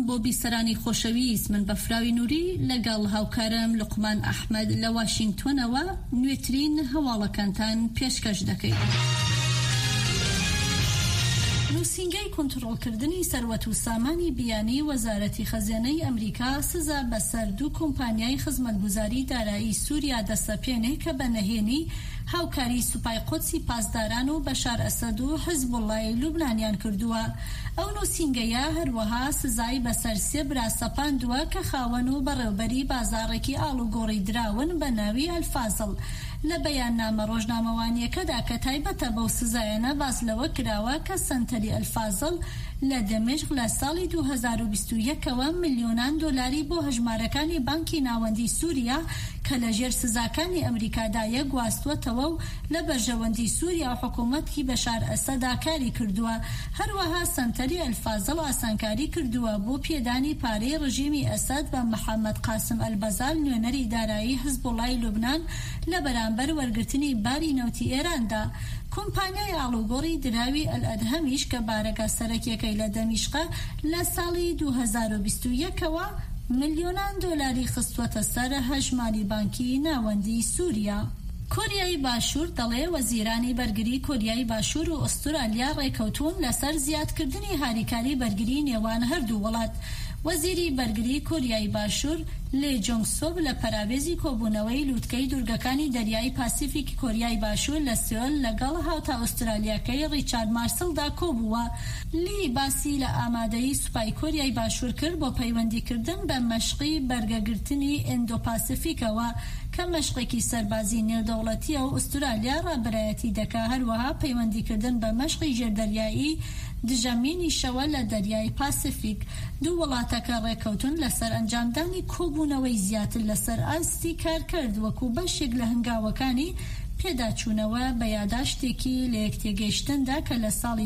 بۆ بیسەرانی خۆشەویست من بەفراوی نووری لەگەڵ هاوکارم لوقمان ئەحمەد لە واشنگتۆنەوە نوێترین هەواڵەکانتان پێشکەش دەکەین. نووسینگەی کۆنتڕۆڵکردنی سەروەت و سامانی بیانی وەزارەتی خەزانەی ئەمریکا سزا بەسەر دوو کۆمپانیای خزمەتگوزاری دارایی سووریا دەسەپێنێ کە بە نەهێنی هاوکاری سوپای قودسی پاسداران و بەشار ئەسەد و حیزبوڵڵای لوبنانیان کردووە. ئەو نووسینگەیە هەروەها سزای بەسەر سێ برا سەپاندووە کە خاوەن و بەڕێوەبەری بازاڕێکی ئاڵوگۆڕی دراون بە ناوی ئەلفازڵ. لە بەیاننامە ڕۆژنامەوانیەکەدا کە تایبەتە بەو سزایەنە باس لەوە کراوە کە سەنتەری ئەلفازڵ لە دەمێشق لە ساڵی 2021ەوە ملیۆنان دۆلاری بۆ هەژمارەکانی بانکی ناوەندی سووریا کە لە ژێر سزاکانی ئەمریکادایە گواستوەتەوە و لە بەرژەوەندی سووریا و حکوومەتی بەشار ئەسەدا کاری کردووە. هەروەها سەنتەری ئەلفازڵ ئاسانکاری کردووە بۆ پێدانی پارەی ڕژیمی ئەسەد بە محەممەد قاسم ئەلبەزال نوێنەری دارایی حیزبوڵڵای لوبنان لە بەرامبەر وەرگرتنی باری نەوتی ئێراندا. کۆمپانیای ئاڵوگۆڕی دراوی ئەلئەدهەمیش کە بارەکە سەرەکیەکەی لە دەمیشقە لە ساڵی 2021ەوە ملیۆنان دۆلاری خستوەتە سەر هەژماری بانکی ناوەندی سووریا. کۆریای باشوور دەڵێ وەزیرانی بەرگری کۆریای باشوور و ئوستورالیا ڕێکەوتون لەسەر زیادکردنی هاریکاری بەرگری نێوان هەردوو وڵات. وەزیری بەرگری کۆریای باشوور لێ جۆنگ سۆب لە پەراوێزی کۆبوونەوەی لووتکەی دوورگەکانی دەریای پاسیفیکی کۆریای باشوور لە سیۆل لەگەڵ هاوتا ئوسترالیاکەی ڕیچارد مارسلدا کۆبووە. لی باسی لە ئامادەیی سوپای کۆریای باشوور کرد بۆ پەیوەندیکردن بە مەشقی بەرگەگرتنی ئیندۆپاسیفیکەوە کە مەشقێکی سەربازی نێودەوڵەتیە و ئوسترالیا ڕابەرایەتی دەکا. هەروەها پەیوەندیکردن بە مەشقی ژێردەریایی دژەمینی شەوە لە دەریای پاسیفیک. دوو وڵاتەکە ڕێکەوتون لەسەر ئەنجامدانی کۆبوونەوەی زیاتر لەسەر ئاستی کار کرد وەکو بەشێک لە هەنگاوەکانی پێداچوونەوە بە یاداشتێکی لە یەکتێگەیشتندا کە لە ساڵی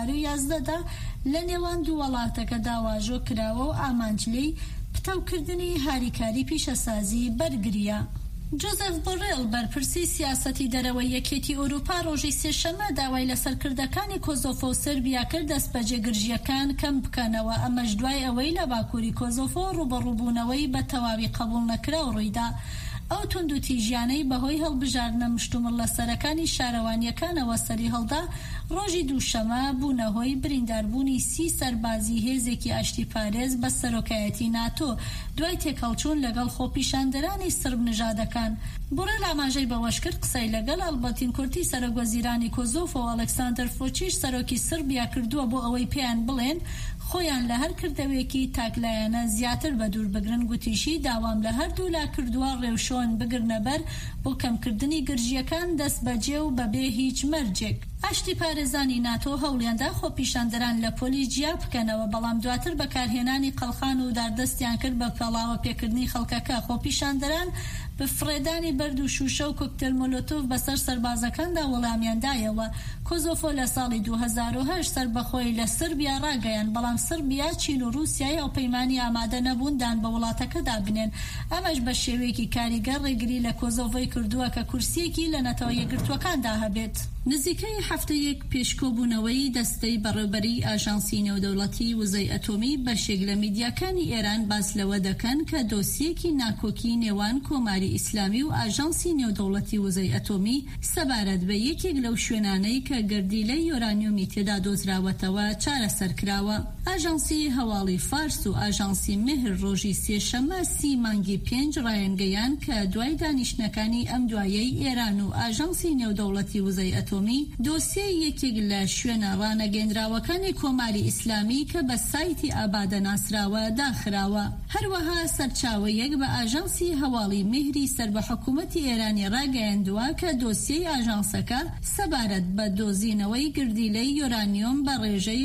2011دا لە نێوان دوو وڵاتەکە داواژۆ کراوە و ئامانجلەی پتەوکردنی هاریکاری پیشەسازی بەرگریە. جۆزەف بۆڕێڵ بەرپرسی سیاسەتی دەرەوەی یەکێتی ئەوروپا ڕۆژی سێشەمە داوای لەسەرکردەکانی کۆزۆفۆ و سربیا کرد دەست بە جێگرژیەکان کەم بکەنەوە. ئەمەش دوای ئەوەی لە باکووری کۆزۆفۆ ڕوبەڕووبوونەوەی بە تەواوی قبوڵ نەکرا و ڕوویدا. ئەو توندوتیژیانەی بەهۆی هەڵبژاردنە مشتومڕ لە سەرەکانی شارەوانیەکانەوە سەری هەڵدا ڕۆژی دووشەمە بوونە هۆی برینداربوونی 30 سەربازی هێزێکی ئاشتی پارێز بە سەرۆکایەتی ناتۆ دوای تێکەڵچوون لەگەڵ خۆپیشاندەرانی سرب نژادەکان. بۆڕێ ئاماژەی بەوەش کرد قسەی لەگەڵ ئەلبەرتین کورتی سەرۆکوەزیرانی کۆزۆفۆ و ئەلێکساندەر فۆچیش سەرۆکی سربیا کردووە بۆ ئەوەی پێیان بڵێن خۆیان لە هەر کردەوەیەکی تاکلایەنە زیاتر بە دوور بگرن. گوتیشی داوام لە هەردوو لا کردووە ڕێوشۆن بگرنە بەر بۆ کەمکردنی گرژیەکان دەست بەجێ و بەبێ هیچ مەرجێک. ئاشتی پارێزانی ناتۆ هەوڵیاندا خۆپیشاندەران لە پۆلی جیا بکەنەوە، بەڵام دواتر بەکارهێنانی قەڵخان و داردەستیان کرد بە پێڵاوە پێکردنی خەڵکەکە. خۆپیشاندەران بفڕێدانی بەرد و شوشە و کۆکتێل مۆلۆتۆڤ بەسەر سەربازەکاندا وەڵامیاندایەوە. کۆزۆفۆ لە ساڵی 2008 سەربەخۆی لە سربیا ڕاگەیان، بەڵام سربیا، چین و رووسیای ئەو پەیمانی ئامادە نەبووندان بە وڵاتەکەدا بنێن. ئەمەش بە شێوەیەکی کاریگەر ڕێگری لە کۆزۆڤۆی کردووە کە کورسیەکی لە نەتەوە یەکگرتووەکاندا هەبێت. نزیکەی هەفتەیەک پێشکۆبوونەوەی دەستەی بەڕێوەبەری ئاژانسی نێودەوڵەتی وزەی ئەتۆمی بەشێک لە میدیاکانی ئێران باس لەوە دەکەن کە دۆسیەکی ناکۆکی نێوان کۆماری ئیسلامی و ئاژانسی نێودەوڵەتی وزەی ئەتۆمی سەبارەت بە یەکێک لەو شوێنانەی کە گەردیلەی یۆرانیۆمی تێدا دۆزراوەتەوە چارەسەر کراوە. ئاژانسی هەواڵی فارس و ئاژانسی مهر ڕۆژی سێشەممە 30 مانگی 5 ڕایەنگەیان کە دوای دانیشتنەکانی ئەم دوایەی ئێران و ئاژانسی نێودەوڵەتی وزەی ئەتۆمی دۆسیە یەکێک لە شوێنە ڕانەگەندراوەکانی کۆماری ئیسلامی کە بە سایتی ئابادە ناسراوە داخراوە. هەروەها سەرچاوەیەک بە ئاژانسی هەواڵی مهری سەر بە حکوومەتی ئێرانی ڕاگەیاندووە کە دۆسیەی ئاژانسەکە سەبارەت بە دۆزینەوەی گردیلەی یۆرانیۆم بە ڕێژەی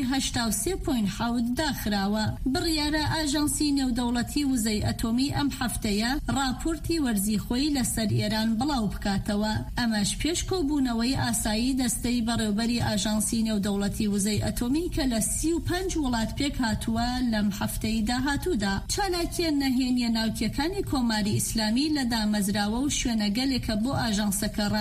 83.7 داخراوە. بڕیارە ئاژانسی نێودەوڵەتی وزەی ئەتۆمی ئەم هەفتەیە راپۆرتی وەرزی خۆی لەسەر ئێران بڵاو بکاتەوە. ئەمەش پێشکۆبوونەوەی ئاسایی دەستەی بەڕێوەبەری ئاژانسی نێودەوڵەتی وزەی ئەتۆمی کە لە 35 وڵات پێک هاتووە لەم هەفتەی داهاتوودا. چالاکیە نەهێنیە ناوکیەکانی کۆماری ئیسلامی لە دامەزراوە و شوێنەگەلێکە بۆ ئاژانسەکە